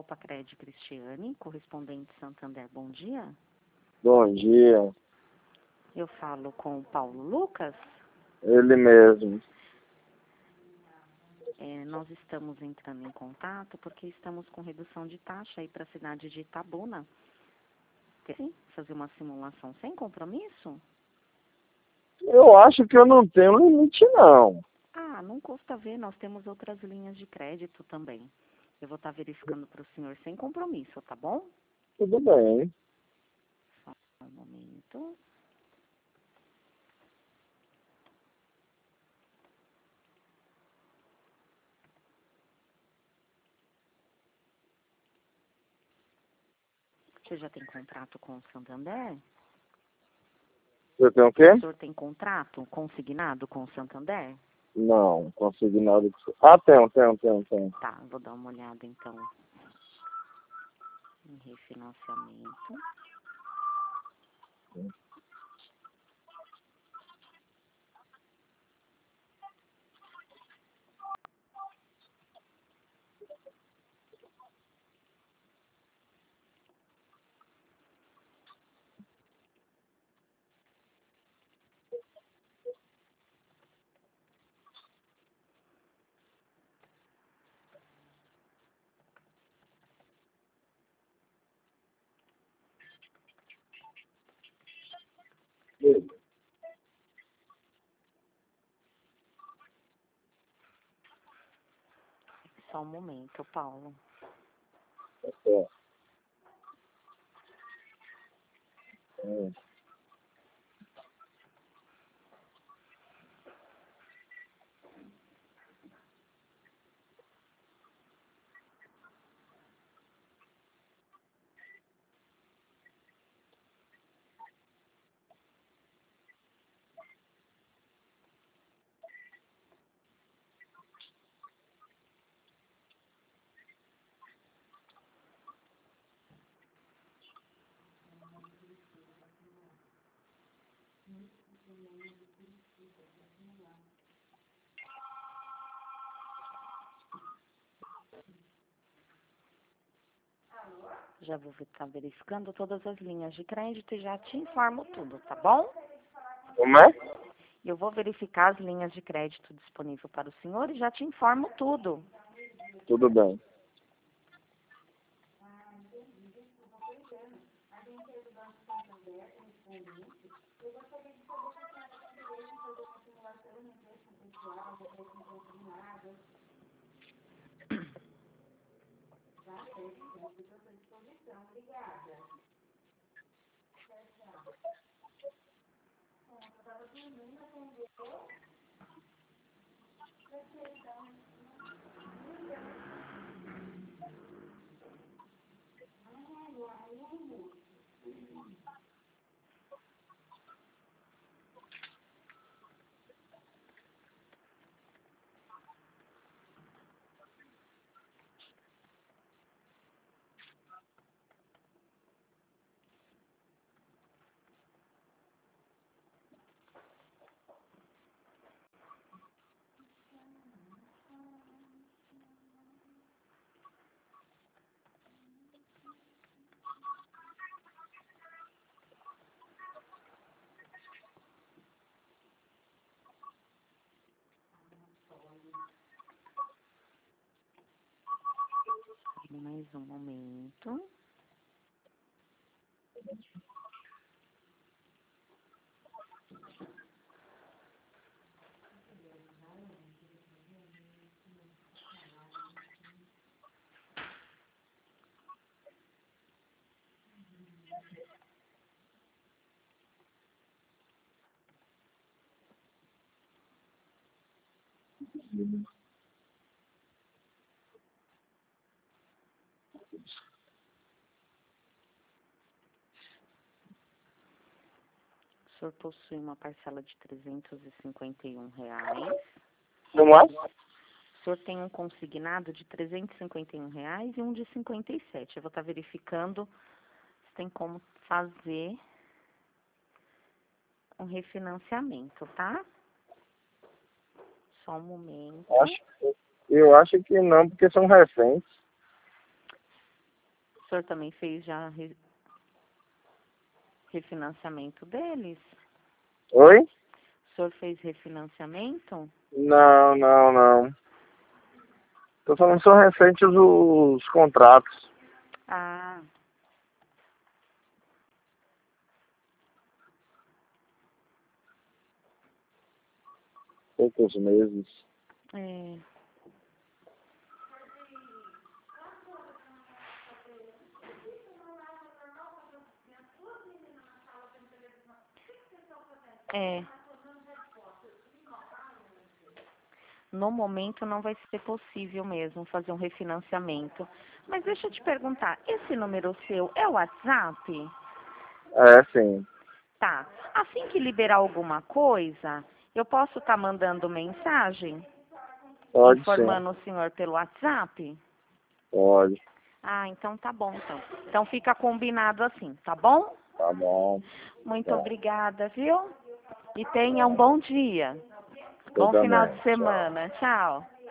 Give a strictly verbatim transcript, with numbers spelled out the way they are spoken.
Copa Cred Cristiane, correspondente Santander, bom dia. Bom dia. Eu falo com o Paulo Lucas. Ele mesmo. É, nós estamos entrando em contato porque estamos com redução de taxa aí para a cidade de Itabuna. Sim, fazer uma simulação sem compromisso? Eu acho que eu não tenho limite, não. Ah, não custa ver, nós temos outras linhas de crédito também. Eu vou estar verificando para o senhor sem compromisso, tá bom? Tudo bem. Só um momento. Você já tem contrato com o Santander? Você tem o quê? O senhor tem contrato consignado com o Santander? Não, consignado. Ah, tenho, tenho, tenho, tenho. Tá, vou dar uma olhada então em refinanciamento. Só um momento, Paulo. É. É. Já vou estar verificando todas as linhas de crédito e já te informo tudo, tá bom? Como é? Eu vou verificar as linhas de crédito disponíveis para o senhor e já te informo tudo. Tudo bem. Mais um momento. O senhor possui uma parcela de trezentos e cinquenta e um reais. Como é? O senhor tem um consignado de trezentos e cinquenta e um reais e um de cinquenta e sete. Eu vou estar verificando se tem como fazer um refinanciamento, tá? Só um momento. Acho, eu acho que não, porque são recentes. senhor também fez já re... refinanciamento deles? Oi? O senhor fez refinanciamento? Não, não, não. Tô falando só recentes os contratos. Ah, Poucos meses. é. É. No momento não vai ser possível mesmo fazer um refinanciamento. Mas deixa eu te perguntar, esse número seu é o WhatsApp? É, sim. Tá. Assim que liberar alguma coisa, eu posso estar mandando mensagem Pode sim. informando o senhor pelo WhatsApp? Pode. Ah, então tá bom, então. Então fica combinado assim, tá bom? Tá bom. Muito Tá. obrigada, viu? E tenha um bom dia. Eu Bom final também. de Tchau. semana. Tchau.